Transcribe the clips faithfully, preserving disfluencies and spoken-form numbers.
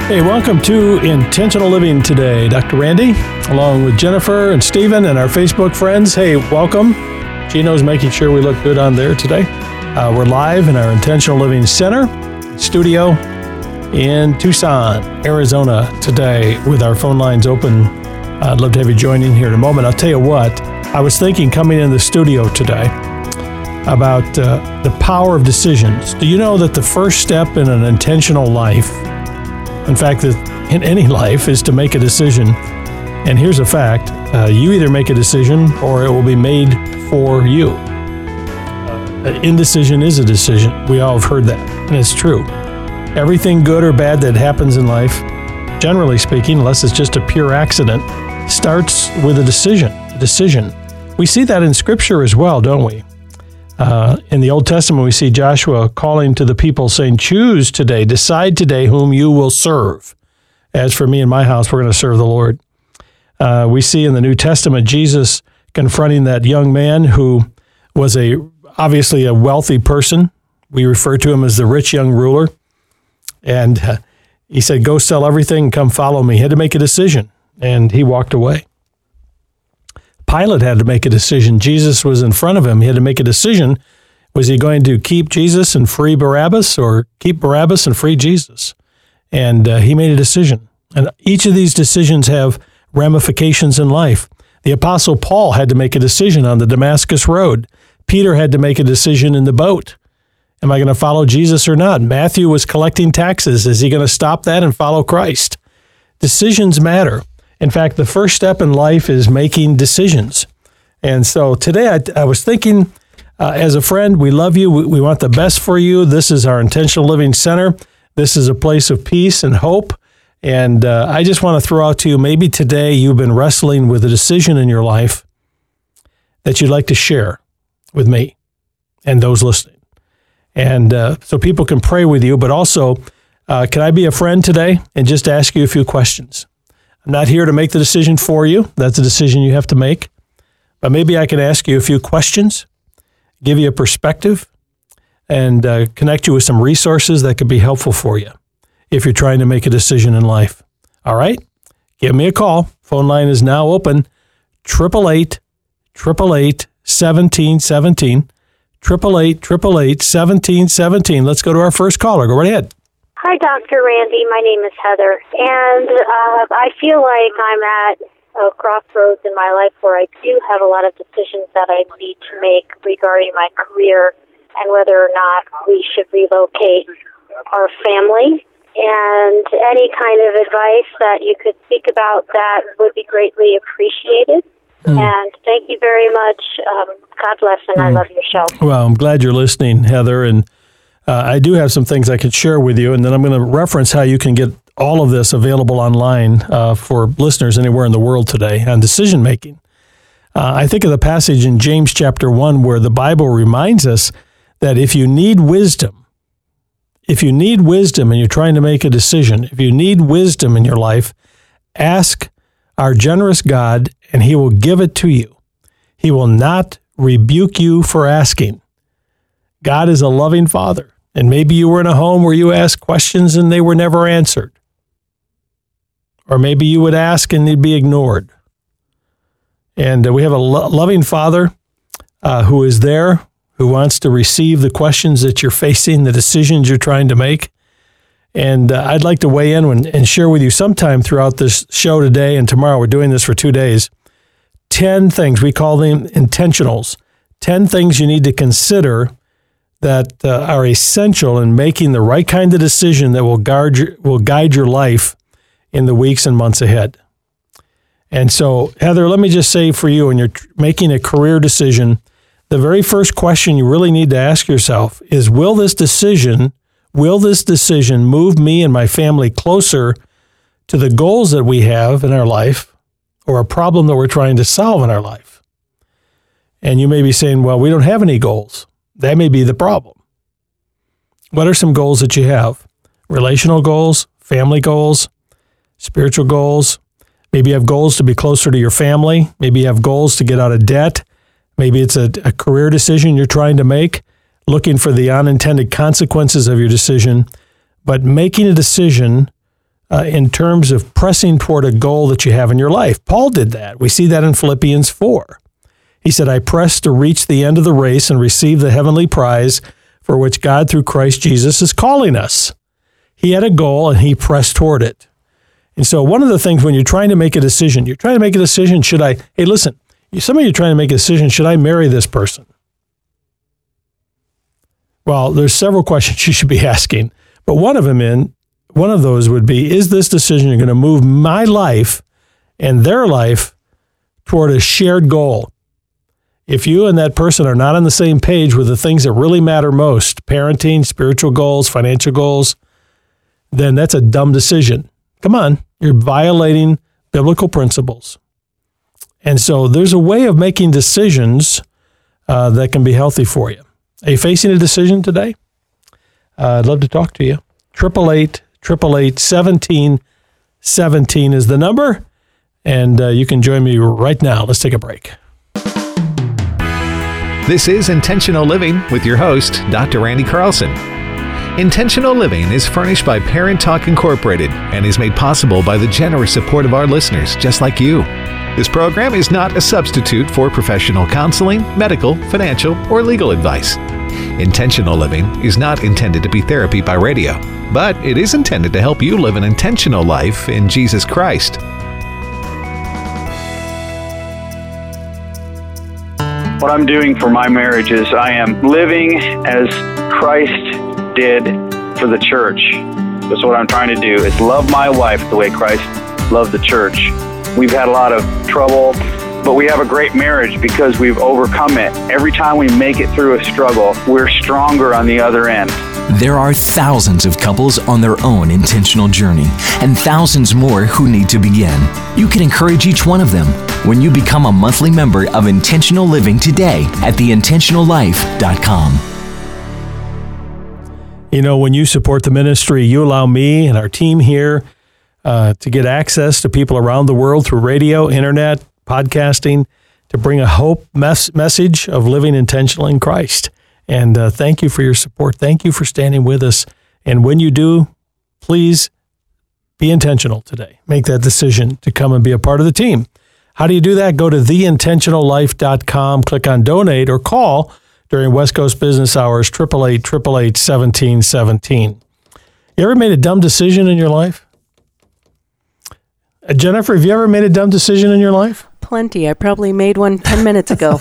Hey, welcome to Intentional Living today. Doctor Randy, along with Jennifer and Stephen and our Facebook friends. Hey, welcome. Gino's making sure we look good on there today. Uh, we're live in our Intentional Living Center studio in Tucson, Arizona today with our phone lines open. I'd love to have you join in here in a moment. I'll tell you what, I was thinking coming in the studio today about uh, the power of decisions. Do you know that the first step in an intentional life, in fact, in any life, is to make a decision? And here's a fact. Uh, you either make a decision or it will be made for you. Uh, indecision is a decision. We all have heard that, and it's true. Everything good or bad that happens in life, generally speaking, unless it's just a pure accident, starts with a decision. A decision. We see that in Scripture as well, don't we? Uh, in the Old Testament, we see Joshua calling to the people saying, choose today, decide today whom you will serve. As for me and my house, we're going to serve the Lord. Uh, we see in the New Testament, Jesus confronting that young man who was a obviously a wealthy person. We refer to him as the rich young ruler. And uh, he said, go sell everything and come follow me. He had to make a decision, and he walked away. Pilate had to make a decision. Jesus was in front of him. He had to make a decision. Was he going to keep Jesus and free Barabbas, or keep Barabbas and free Jesus? And uh, he made a decision. And each of these decisions have ramifications in life. The Apostle Paul had to make a decision on the Damascus Road. Peter had to make a decision in the boat. Am I going to follow Jesus or not? Matthew was collecting taxes. Is he going to stop that and follow Christ? Decisions matter. In fact, the first step in life is making decisions. And so today I, I was thinking, uh, as a friend, we love you. We, we want the best for you. This is our Intentional Living Center. This is a place of peace and hope. And uh, I just want to throw out to you, maybe today you've been wrestling with a decision in your life that you'd like to share with me and those listening. And uh, so people can pray with you, but also, uh, can I be a friend today and just ask you a few questions? I'm not here to make the decision for you. That's a decision you have to make. But maybe I can ask you a few questions, give you a perspective, and uh, connect you with some resources that could be helpful for you if you're trying to make a decision in life. All right? Give me a call. Phone line is now open. eight eight eight, eight eight eight, one seven one seven. eight eight eight, eight eight eight, one seven one seven. Let's go to our first caller. Go right ahead. Hi, Doctor Randy. My name is Heather, and uh, I feel like I'm at a crossroads in my life where I do have a lot of decisions that I need to make regarding my career and whether or not we should relocate our family. And any kind of advice that you could speak about that would be greatly appreciated. Mm. And thank you very much. Um, God bless, and mm. I love your show. Well, I'm glad you're listening, Heather, and Uh, I do have some things I could share with you, and then I'm going to reference how you can get all of this available online uh, for listeners anywhere in the world today on decision making. Uh, I think of the passage in James chapter one where the Bible reminds us that if you need wisdom, if you need wisdom and you're trying to make a decision, if you need wisdom in your life, ask our generous God and he will give it to you. He will not rebuke you for asking. God is a loving Father. And maybe you were in a home where you asked questions and they were never answered. Or maybe you would ask and they'd be ignored. And uh, we have a lo- loving Father uh, who is there, who wants to receive the questions that you're facing, the decisions you're trying to make. And uh, I'd like to weigh in and, and share with you sometime throughout this show today and tomorrow. We're doing this for two days. Ten things, we call them intentionals. Ten things you need to consider that uh, are essential in making the right kind of decision that will guard your, will guide your life in the weeks and months ahead. And so, Heather, let me just say for you, when you're making a career decision, the very first question you really need to ask yourself is, will this decision, will this decision move me and my family closer to the goals that we have in our life or a problem that we're trying to solve in our life? And you may be saying, well, we don't have any goals. That may be the problem. What are some goals that you have? Relational goals, family goals, spiritual goals. Maybe you have goals to be closer to your family. Maybe you have goals to get out of debt. Maybe it's a, a career decision you're trying to make, looking for the unintended consequences of your decision. But making a decision uh, in terms of pressing toward a goal that you have in your life. Paul did that. We see that in Philippians four. He said, I press to reach the end of the race and receive the heavenly prize for which God through Christ Jesus is calling us. He had a goal and he pressed toward it. And so one of the things when you're trying to make a decision, you're trying to make a decision, should I, hey, listen, some of you are trying to make a decision, should I marry this person? Well, there's several questions you should be asking, but one of them in, one of those would be, is this decision going to move my life and their life toward a shared goal? If you and that person are not on the same page with the things that really matter most, parenting, spiritual goals, financial goals, then that's a dumb decision. Come on, you're violating biblical principles. And so there's a way of making decisions uh, that can be healthy for you. Are you facing a decision today? Uh, I'd love to talk to you. eight eight eight, eight eight eight, seventeen seventeen is the number, and uh, you can join me right now. Let's take a break. This is Intentional Living with your host, Doctor Randy Carlson. Intentional Living is furnished by Parent Talk Incorporated and is made possible by the generous support of our listeners just like you. This program is not a substitute for professional counseling, medical, financial, or legal advice. Intentional Living is not intended to be therapy by radio, but it is intended to help you live an intentional life in Jesus Christ. What I'm doing for my marriage is I am living as Christ did for the church. That's what I'm trying to do, is love my wife the way Christ loved the church. We've had a lot of trouble, but we have a great marriage because we've overcome it. Every time we make it through a struggle, we're stronger on the other end. There are thousands of couples on their own intentional journey, and thousands more who need to begin. You can encourage each one of them when you become a monthly member of Intentional Living today at the intentional life dot com. You know, when you support the ministry, you allow me and our team here uh, to get access to people around the world through radio, internet, podcasting, to bring a hope mes- message of living intentionally in Christ. And uh, thank you for your support. Thank you for standing with us. And when you do, please be intentional today. Make that decision to come and be a part of the team. How do you do that? Go to the intentional life dot com, click on donate, or call during West Coast business hours, eight eight eight, eight eight eight, seventeen seventeen. You ever made a dumb decision in your life? Uh, Jennifer, have you ever made a dumb decision in your life? Plenty. I probably made one ten minutes ago.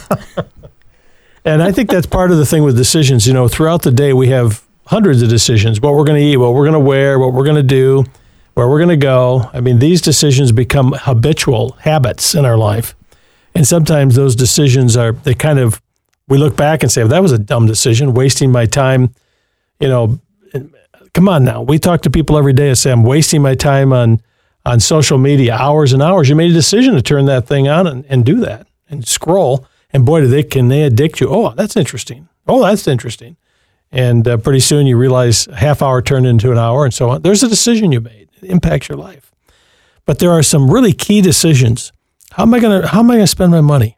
And I think that's part of the thing with decisions. You know, throughout the day, we have hundreds of decisions, what we're going to eat, what we're going to wear, what we're going to do, where we're going to go. I mean, these decisions become habitual habits in our life. And sometimes those decisions are, they kind of, we look back and say, well, that was a dumb decision, wasting my time. You know, come on now. We talk to people every day and say, I'm wasting my time on, on social media, hours and hours. You made a decision to turn that thing on and, and do that and scroll. And boy, do they, can they addict you. Oh, that's interesting. Oh, that's interesting. And uh, pretty soon you realize a half hour turned into an hour and so on. There's a decision you made. It impacts your life. But there are some really key decisions. How am I going to, how am I going to spend my money?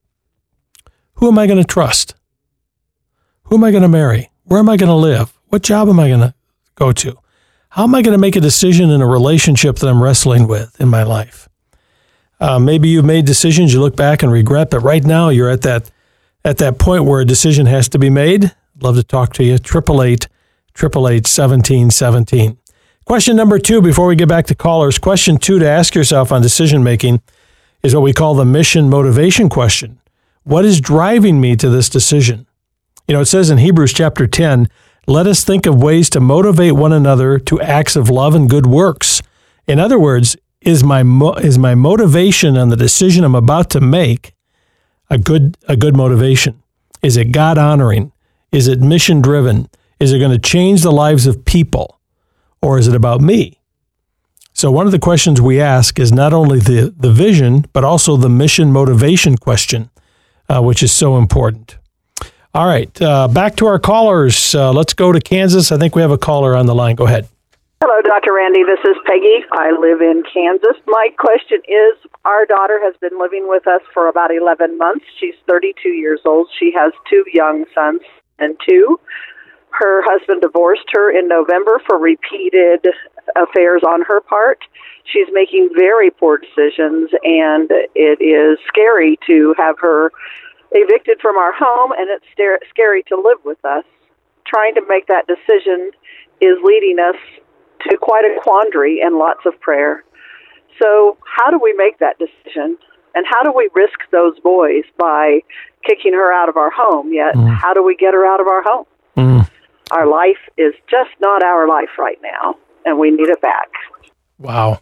Who am I going to trust? Who am I going to marry? Where am I going to live? What job am I going to go to? How am I going to make a decision in a relationship that I'm wrestling with in my life? Uh, maybe you've made decisions you look back and regret, but right now you're at that at that point where a decision has to be made. I'd love to talk to you. eight eight eight, eight eight eight, seventeen seventeen. Question number two, before we get back to callers, question two to ask yourself on decision making is what we call the mission motivation question. What is driving me to this decision? You know, it says in Hebrews chapter ten, let us think of ways to motivate one another to acts of love and good works. In other words, is my mo- is my motivation on the decision I'm about to make a good a good motivation? Is it God honoring? Is it mission driven? Is it going to change the lives of people? Or is it about me? So one of the questions we ask is not only the, the vision, but also the mission motivation question, uh, which is so important. All right, uh, back to our callers. Uh, let's go to Kansas. I think we have a caller on the line. Go ahead. Hello, Doctor Randy. This is Peggy. I live in Kansas. My question is, our daughter has been living with us for about eleven months. She's thirty-two years old. She has two young sons and two. Her husband divorced her in November for repeated affairs on her part. She's making very poor decisions, and it is scary to have her evicted from our home, and it's st- scary to live with us. Trying to make that decision is leading us to quite a quandary and lots of prayer. So how do we make that decision? And how do we risk those boys by kicking her out of our home? Yet, mm. how do we get her out of our home? Mm. Our life is just not our life right now, and we need it back. Wow.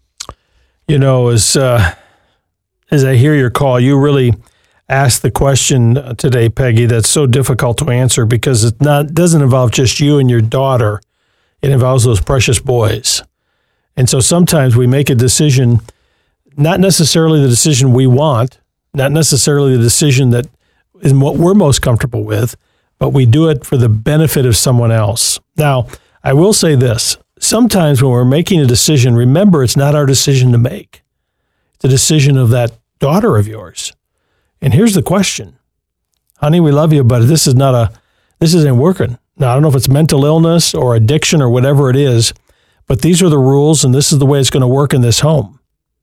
You know, as uh, as I hear your call, you really asked the question today, Peggy, that's so difficult to answer because it not doesn't involve just you and your daughter. It involves those precious boys. And so sometimes we make a decision, not necessarily the decision we want, not necessarily the decision that is what we're most comfortable with, but we do it for the benefit of someone else. Now, I will say this. Sometimes when we're making a decision, remember it's not our decision to make. It's a decision of that daughter of yours. And here's the question. Honey, we love you, but this is not a, this isn't working. Now, I don't know if it's mental illness or addiction or whatever it is, but these are the rules and this is the way it's going to work in this home.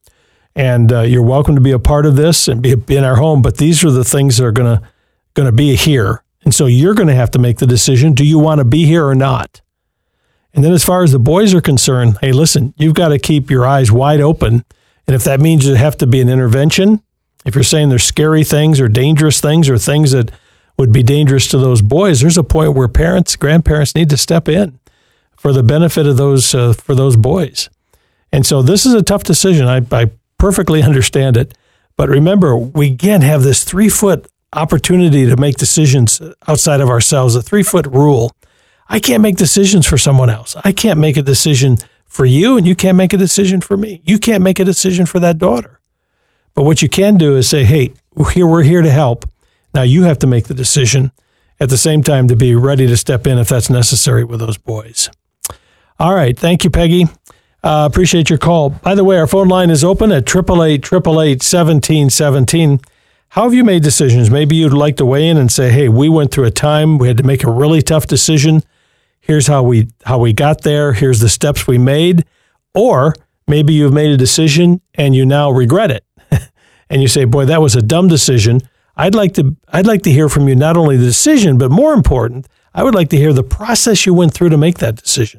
And uh, you're welcome to be a part of this and be, be in our home, but these are the things that are going to going to be here. And so you're going to have to make the decision, do you want to be here or not? And then as far as the boys are concerned, hey, listen, you've got to keep your eyes wide open. And if that means there have to be an intervention, if you're saying there's scary things or dangerous things or things that would be dangerous to those boys, there's a point where parents, grandparents need to step in for the benefit of those uh, for those boys. And so this is a tough decision. I, I perfectly understand it. But remember, we again have this three-foot opportunity to make decisions outside of ourselves, a three-foot rule. I can't make decisions for someone else. I can't make a decision for you, and you can't make a decision for me. You can't make a decision for that daughter. But what you can do is say, hey, we're here, we're here to help. Now you have to make the decision at the same time to be ready to step in if that's necessary with those boys. All right. Thank you, Peggy. Uh, appreciate your call. By the way, our phone line is open at eight eight eight, eight eight eight, one seven one seven. How have you made decisions? Maybe you'd like to weigh in and say, hey, we went through a time, we had to make a really tough decision. Here's how we how we got there. Here's the steps we made. Or maybe you've made a decision and you now regret it. And you say, boy, that was a dumb decision. I'd like to I'd like to hear from you not only the decision, but more important, I would like to hear the process you went through to make that decision.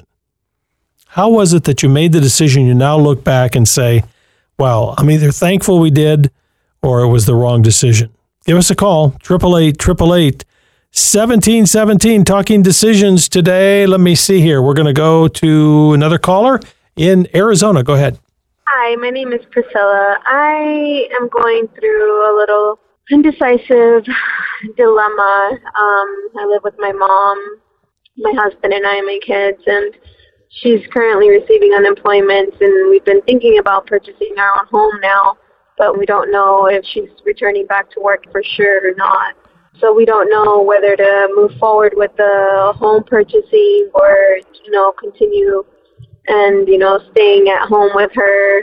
How was it that you made the decision you now look back and say, well, I'm either thankful we did or it was the wrong decision? Give us a call, eight eight eight, eight eight eight, one seven one seven, talking decisions today. Let me see here. We're going to go to another caller in Arizona. Go ahead. Hi, my name is Priscilla. I am going through a little indecisive dilemma. Um, I live with my mom, my husband, and I, and my kids, and she's currently receiving unemployment, and we've been thinking about purchasing our own home now, but we don't know if she's returning back to work for sure or not. So we don't know whether to move forward with the home purchasing or, you know, continue and, you know, staying at home with her.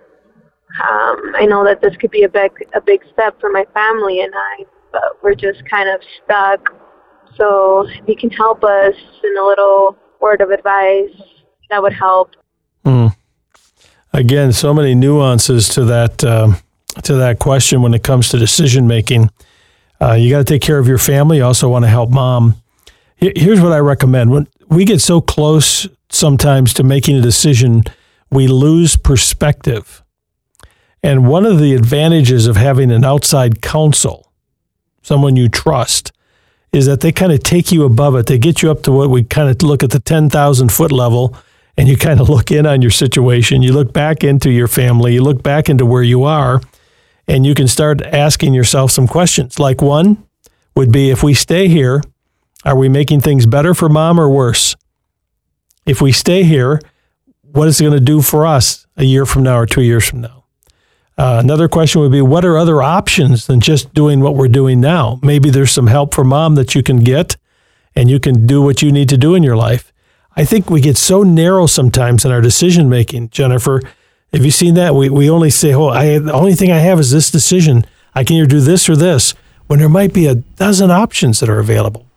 Um, I know that this could be a big, a big step for my family and I, but we're just kind of stuck. So if you can help us in a little word of advice, that would help. Mm. Again, so many nuances to that um, to that question when it comes to decision making. Uh, you got to take care of your family. You also want to help mom. Here's what I recommend. When we get so close sometimes to making a decision, we lose perspective. And one of the advantages of having an outside counsel, someone you trust, is that they kind of take you above it. They get you up to what we kind of look at the ten thousand foot level, and you kind of look in on your situation. You look back into your family. You look back into where you are, and you can start asking yourself some questions. Like one would be, if we stay here, are we making things better for mom or worse? If we stay here, what is it going to do for us a year from now or two years from now? Uh, another question would be, what are other options than just doing what we're doing now? Maybe there's some help from mom that you can get, and you can do what you need to do in your life. I think we get so narrow sometimes in our decision making, Jennifer. Have you seen that? We we only say, oh, I, the only thing I have is this decision. I can either do this or this, when there might be a dozen options that are available.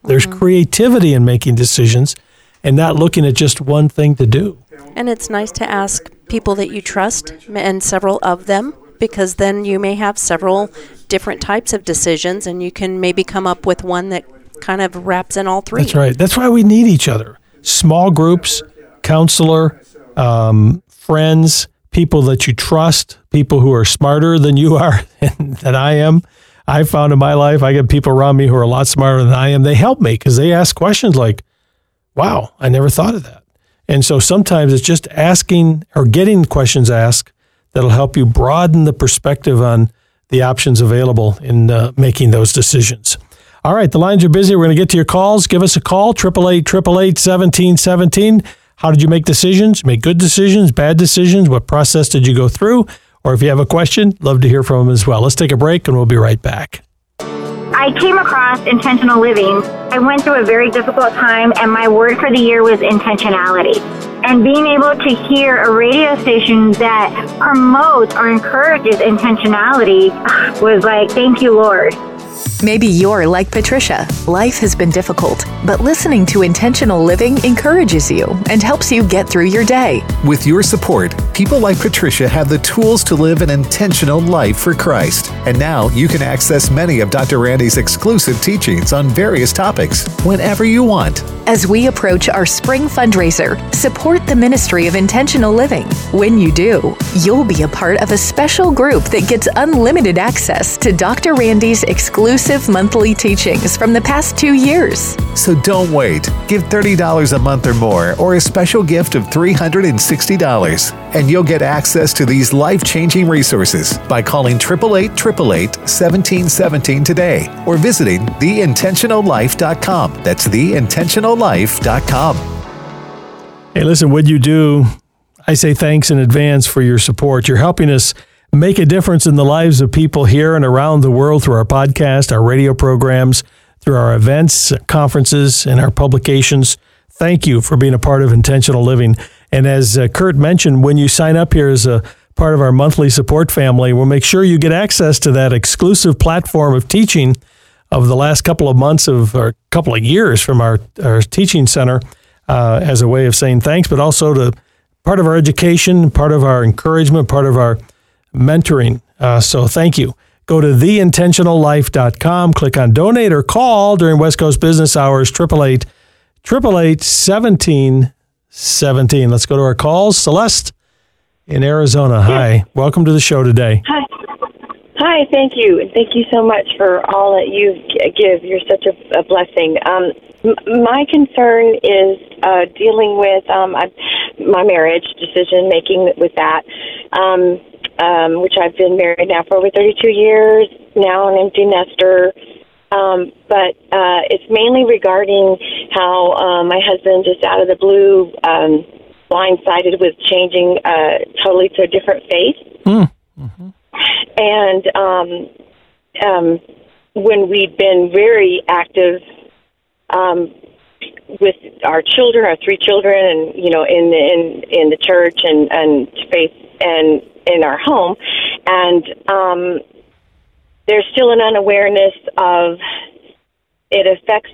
There's mm-hmm. creativity in making decisions and not looking at just one thing to do. And it's nice to ask people that you trust, and several of them, because then you may have several different types of decisions, and you can maybe come up with one that kind of wraps in all three. That's right. That's why we need each other. Small groups, counselor, um, friends, people that you trust, people who are smarter than you are and than I am. I found in my life, I get people around me who are a lot smarter than I am. They help me because they ask questions like, wow, I never thought of that. And so sometimes it's just asking or getting questions asked that'll help you broaden the perspective on the options available in uh, making those decisions. All right, the lines are busy. We're going to get to your calls. Give us a call, eight eight eight, eight eight eight, one seven one seven. How did you make decisions? Make good decisions, bad decisions? What process did you go through? Or if you have a question, love to hear from them as well. Let's take a break and we'll be right back. I came across intentional living. I went through a very difficult time, and my word for the year was intentionality. And being able to hear a radio station that promotes or encourages intentionality was like, thank you, Lord. Maybe you're like Patricia. Life has been difficult, but listening to Intentional Living encourages you and helps you get through your day. With your support, people like Patricia have the tools to live an intentional life for Christ. And now you can access many of Doctor Randy's exclusive teachings on various topics whenever you want. As we approach our spring fundraiser, support the ministry of Intentional Living. When you do, you'll be a part of a special group that gets unlimited access to Doctor Randy's exclusive monthly teachings from the past two years. So don't wait. Give thirty dollars a month or more, or a special gift of three hundred sixty dollars. And you'll get access to these life-changing resources by calling eight eight eight, eight eight eight, one seven one seven today or visiting the intentional life dot com. That's the intentional life dot com. Hey, listen, what you do, I say thanks in advance for your support. You're helping us make a difference in the lives of people here and around the world through our podcast, our radio programs, through our events, conferences, and our publications. Thank you for being a part of Intentional Living. And as uh, Kurt mentioned, when you sign up here as a part of our monthly support family, we'll make sure you get access to that exclusive platform of teaching of the last couple of months of, or couple of years from our, our teaching center uh, as a way of saying thanks, but also to part of our education, part of our encouragement, part of our mentoring. Uh, so thank you. Go to the intentional life dot com, click on donate or call during West Coast business hours, eight eight eight, eight eight eight, one seven one seven. Let's go to our calls. Celeste in Arizona. Hi. Welcome to the show today. Hi. Hi, thank you. And thank you so much for all that you give. You're such a, a blessing. Um, m- my concern is uh, dealing with um, I, my marriage, decision making with that. Um, Um, which I've been married now for over thirty-two years, now an empty nester. Um, but uh, it's mainly regarding how uh, my husband just out of the blue um, blindsided with changing uh, totally to a different faith. Mm. Mm-hmm. And um, um, when we've been very active um, with our children, our three children, and, you know, in the, in, in the church and, and faith and in our home, and um, there's still an unawareness of it affects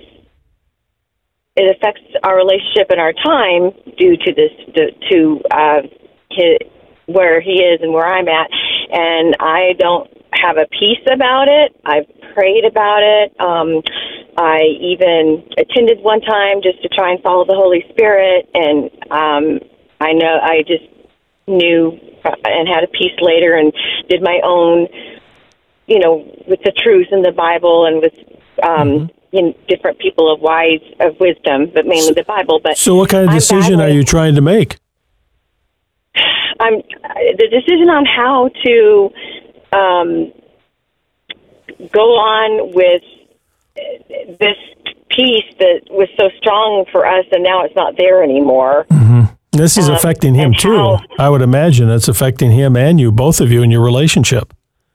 it affects our relationship and our time due to this to, to uh, his, where he is and where I'm at, and I don't have a peace about it. I've prayed about it. Um, I even attended one time just to try and follow the Holy Spirit, and um, I know I just knew and had a peace later and did my own, you know, with the truth in the Bible and with um, mm-hmm. you know, different people of wise, of wisdom, but mainly the Bible. But so what kind of decision are you trying to make? I'm the decision on how to um, go on with this peace that was so strong for us, and now it's not there anymore. Mm-hmm. This is um, affecting him too. How, I would imagine it's affecting him and you, both of you, in your relationship.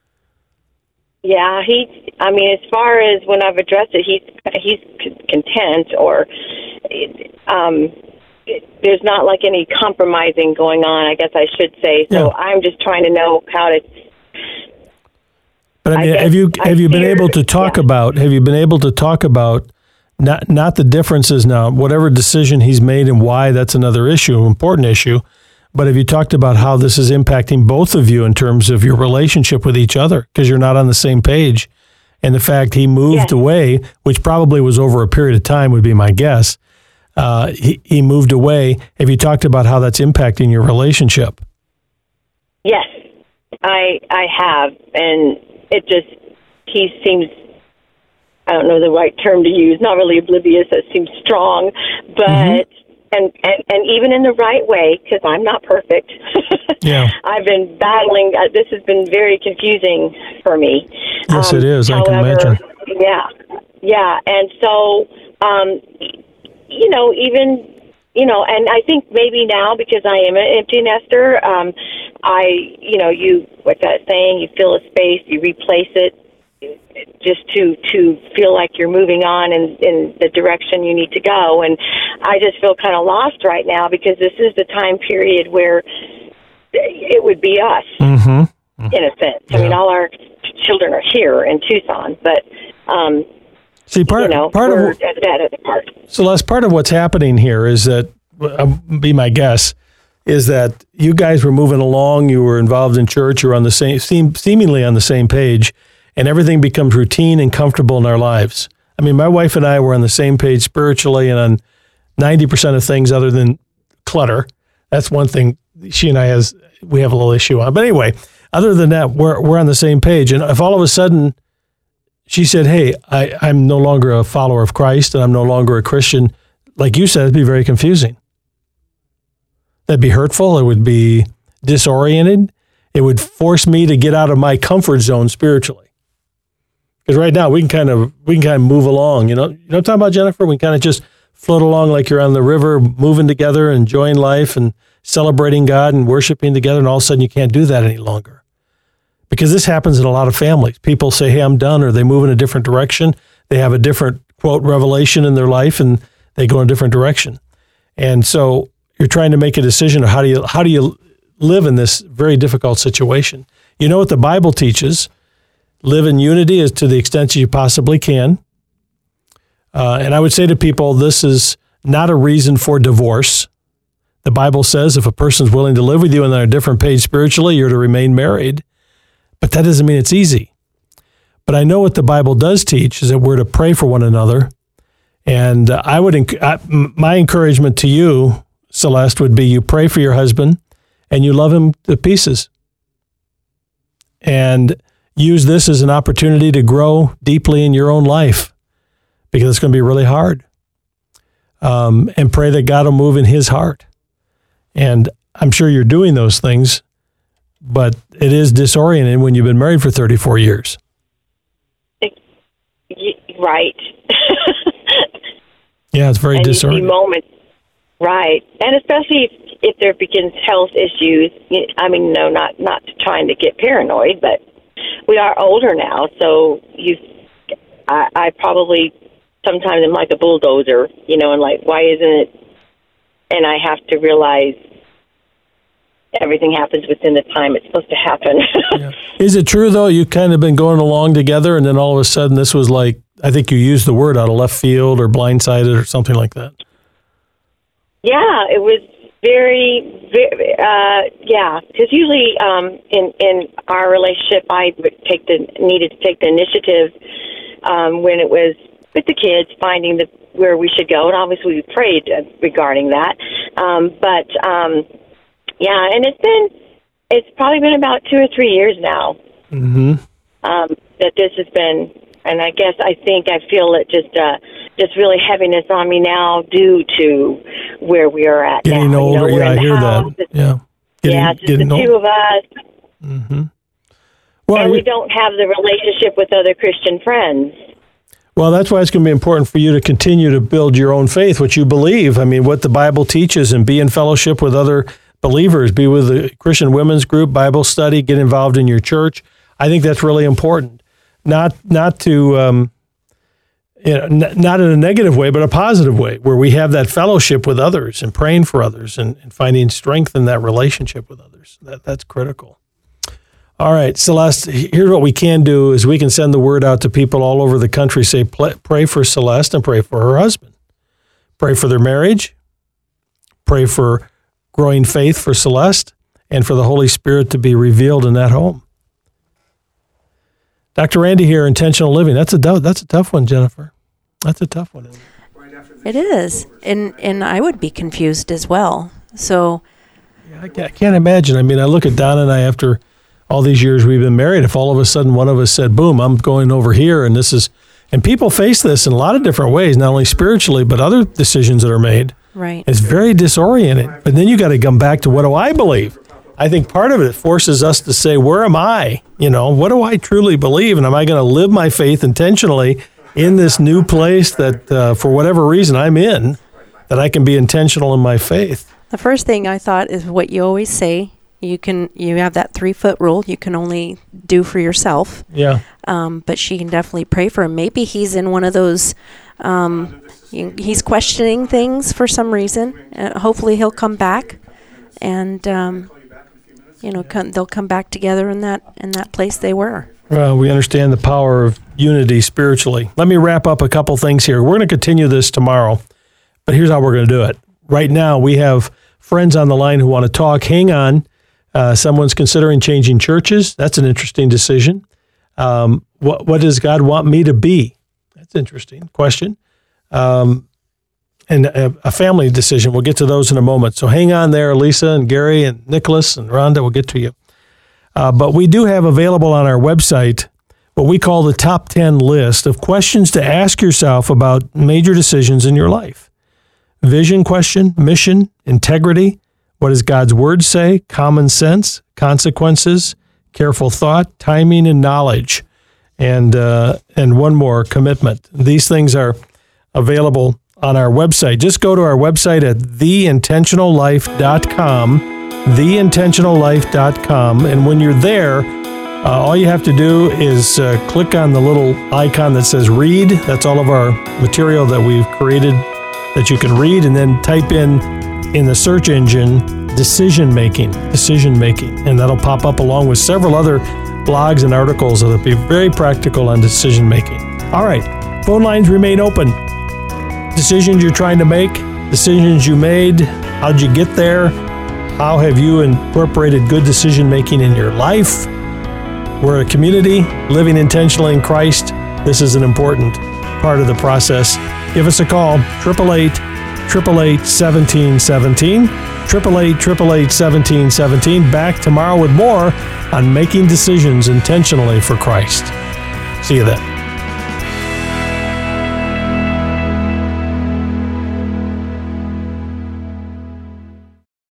Yeah, he. I mean, as far as when I've addressed it, he's he's content, or um, there's not like any compromising going on, I guess I should say. So yeah. I'm just trying to know how to. But I mean, I have you have I you been fear, able to talk yeah. about? Have you been able to talk about Not not the differences now. Whatever decision he's made and why, that's another issue, an important issue. But have you talked about how this is impacting both of you in terms of your relationship with each other? Because you're not on the same page. And the fact he moved yes. away, which probably was over a period of time would be my guess. Uh, he, he moved away. Have you talked about how that's impacting your relationship? Yes, I I have. And it just, he seems, I don't know the right term to use, not really oblivious, that seems strong, but, mm-hmm. and, and, and even in the right way, because I'm not perfect. Yeah. I've been battling, uh, this has been very confusing for me. Yes, um, it is, however, I can imagine. Yeah, yeah, and so, um, you know, even, you know, and I think maybe now, because I am an empty nester, um, I, you know, you, what's that saying, you fill a space, you replace it, just to to feel like you're moving on in, in the direction you need to go. And I just feel kind of lost right now, because this is the time period where it would be us, mm-hmm. in a sense. Yeah. I mean, all our children are here in Tucson, but, um, See, part, you know, part we're of at that other part. So, Les, part of what's happening here is that, uh, be my guess, is that you guys were moving along, you were involved in church, you were on the same, seem, seemingly on the same page, and everything becomes routine and comfortable in our lives. I mean, my wife and I were on the same page spiritually and on ninety percent of things other than clutter. That's one thing she and I has we have a little issue on. But anyway, other than that, we're we're on the same page. And if all of a sudden she said, hey, I, I'm no longer a follower of Christ and I'm no longer a Christian, like you said, it'd be very confusing. That'd be hurtful. It would be disoriented. It would force me to get out of my comfort zone spiritually. Because right now we can kind of we can kind of move along, you know. You know what I'm talking about, Jennifer? We can kind of just float along like you're on the river, moving together, enjoying life and celebrating God and worshiping together, and all of a sudden you can't do that any longer. Because this happens in a lot of families. People say, hey, I'm done, or they move in a different direction. They have a different, quote, revelation in their life, and they go in a different direction. And so you're trying to make a decision of how do you how do you live in this very difficult situation. You know what the Bible teaches? Live in unity as to the extent you possibly can. Uh, and I would say to people, this is not a reason for divorce. The Bible says if a person's willing to live with you and they're on a different page spiritually, you're to remain married. But that doesn't mean it's easy. But I know what the Bible does teach is that we're to pray for one another. And uh, I would, enc- I, my encouragement to you, Celeste, would be you pray for your husband and you love him to pieces. And use this as an opportunity to grow deeply in your own life, because it's going to be really hard. Um, and pray that God will move in his heart. And I'm sure you're doing those things, but it is disorienting when you've been married for thirty-four years. Right. Yeah, it's very and disorienting. You see moments, right. And especially if, if there begins health issues. I mean, no, not, not trying to get paranoid, but we are older now, so you, I, I probably sometimes am like a bulldozer, you know, and like, why isn't it? And I have to realize everything happens within the time it's supposed to happen. Yeah. Is it true, though, you've kind of been going along together, and then all of a sudden this was like, I think you used the word out of left field or blindsided or something like that? Yeah, it was very, very uh, yeah, because usually um, in, in our relationship, I would take the, needed to take the initiative um, when it was with the kids, finding the, where we should go, and obviously we prayed regarding that. Um, but, um, yeah, and it's been, it's probably been about two or three years now mm-hmm. um, that this has been, and I guess I think I feel it just, uh, just really heaviness on me now due to where we are at getting now. older, you know, yeah, I hear house. that. Yeah, getting, yeah, just getting the two old. of us. Mm-hmm. Well, and we don't have the relationship with other Christian friends. Well, that's why it's going to be important for you to continue to build your own faith, what you believe. I mean, what the Bible teaches, and be in fellowship with other believers, be with the Christian women's group, Bible study, get involved in your church. I think that's really important. Not not to, um, you know, n- not in a negative way, but a positive way, where we have that fellowship with others and praying for others and, and finding strength in that relationship with others. That That's critical. All right, Celeste, here's what we can do is we can send the word out to people all over the country. Say, pray for Celeste and pray for her husband. Pray for their marriage. Pray for growing faith for Celeste and for the Holy Spirit to be revealed in that home. Doctor Randy here, Intentional Living. That's a that's a tough one, Jennifer. That's a tough one. It is, and and I would be confused as well. So, yeah, I can't imagine. I mean, I look at Donna and I after all these years we've been married. If all of a sudden one of us said, "Boom, I'm going over here," and this is, and people face this in a lot of different ways, not only spiritually but other decisions that are made. Right. It's very disoriented. But then you got to come back to what do I believe? I think part of it forces us to say, where am I? You know, what do I truly believe? And am I going to live my faith intentionally in this new place that, uh, for whatever reason I'm in, that I can be intentional in my faith? The first thing I thought is what you always say. You can, you have that three foot rule. You can only do for yourself. Yeah. Um, but she can definitely pray for him. Maybe he's in one of those, um, he's questioning things for some reason. Uh, hopefully he'll come back and, um, you know, come, they'll come back together in that in that place they were. Well, we understand the power of unity spiritually. Let me wrap up a couple things here. We're going to continue this tomorrow, but here's how we're going to do it. Right now, we have friends on the line who want to talk. Hang on. Uh, someone's considering changing churches. That's an interesting decision. Um, what, what does God want me to be? That's an interesting question. Um, and a, a family decision. We'll get to those in a moment. So hang on there, Lisa and Gary and Nicholas and Rhonda. We'll get to you. Uh, but we do have available on our website what we call the top ten list of questions to ask yourself about major decisions in your life. Vision question, mission, integrity, what does God's word say, common sense, consequences, careful thought, timing, and knowledge. And, uh, and one more, commitment. These things are available on our website. Just go to our website at the intentional life dot com, the intentional life dot com, and when you're there, uh, all you have to do is uh, click on the little icon that says read. That's all of our material that we've created that you can read, and then type in in the search engine decision making, decision making, and that'll pop up along with several other blogs and articles that'll be very practical on decision making. All right, phone lines remain open. Decisions you're trying to make, decisions you made, how'd you get there? How have you incorporated good decision making in your life? We're a community living intentionally in Christ. This is an important part of the process. Give us a call, eight eight eight, eight eight eight, one seven one seven, eight eight eight, eight eight eight, one seven one seven. Back tomorrow with more on making decisions intentionally for Christ. See you then.